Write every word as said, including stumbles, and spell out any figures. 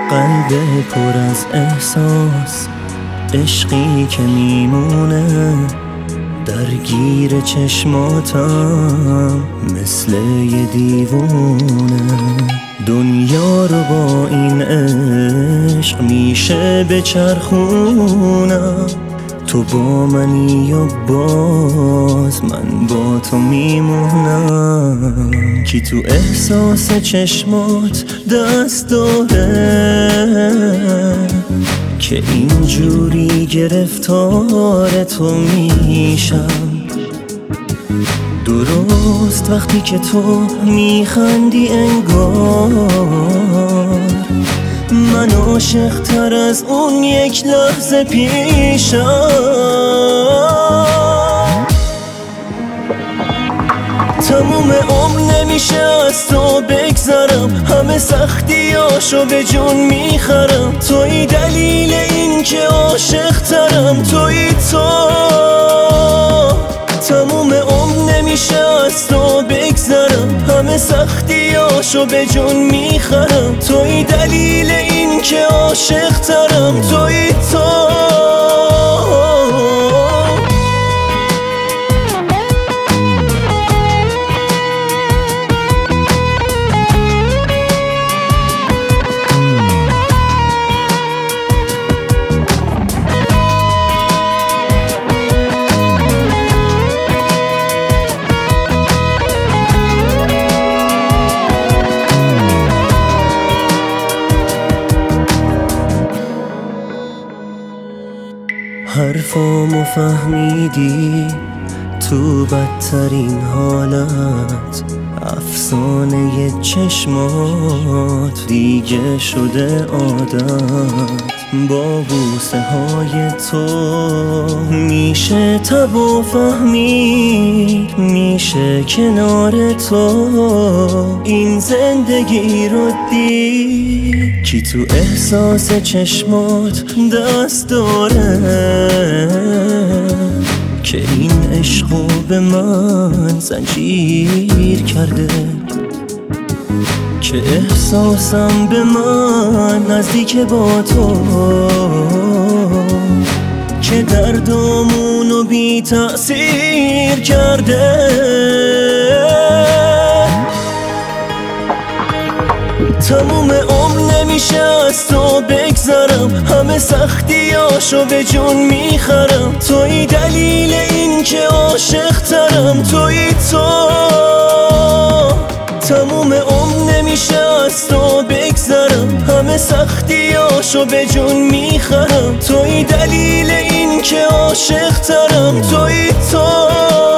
قلب پر از احساس، عشقی که میمونه درگیر چشماتم مثل یه دیوونه. دنیا رو با این عشق میشه بچرخونم، تو با منی و باز من با تو میمونم. کی تو احساس چشمات دست داره که اینجوری گرفتار تو میشم؟ درست وقتی که تو میخندی انگار من عاشق تر از اون یک لحظه پیشم. تموم عمر نمیشه از تو بگذرم، همه سختیاشو به جون میخرم. توی دلیل این که عاشق ترم، توی تو. تموم عمر نمیشه از تو بگذرم، همه سختیاشو به جون میخرم. توی دلیل این که عاشق ترم، توی تو. حرفامو فهمیدی تو بدترین حالت، افسانه چشمات دیگه شده عادت. با بوسه های تو میشه تب و فهمید، میشه کنار تو این زندگی رو دید. کی تو احساس چشمات دست داره که این عشقو به من زنجیر کرده، که احساسم به من نزدیک با تو، که دردامونو بی تأثیر کرده. تموم عمر نمیشه از تو بگذرم، همه سختیاشو به جون میخرم. توی دلیل این که عاشق ترم، توی تو. تموم عمر نمیشه از تو بگذرم، همه سختیاشو به جون میخرم. توی دلیل این که عاشق ترم، توی تو.